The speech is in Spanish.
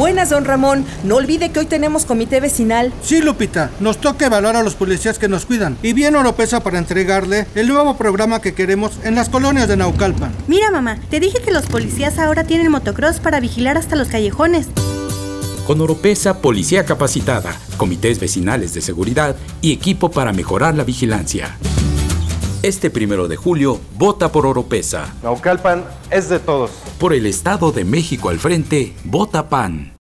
Buenas, don Ramón. No olvide que hoy tenemos comité vecinal. Sí, Lupita, nos toca evaluar a los policías que nos cuidan. Y viene Oropesa para entregarle el nuevo programa que queremos en las colonias de Naucalpan. Mira, mamá, te dije que los policías ahora tienen motocross para vigilar hasta los callejones. Con Oropesa, policía capacitada, comités vecinales de seguridad y equipo para mejorar la vigilancia. Este 1 de julio, vota por Oropesa. Naucalpan es de todos. Por el Estado de México al frente, vota PAN.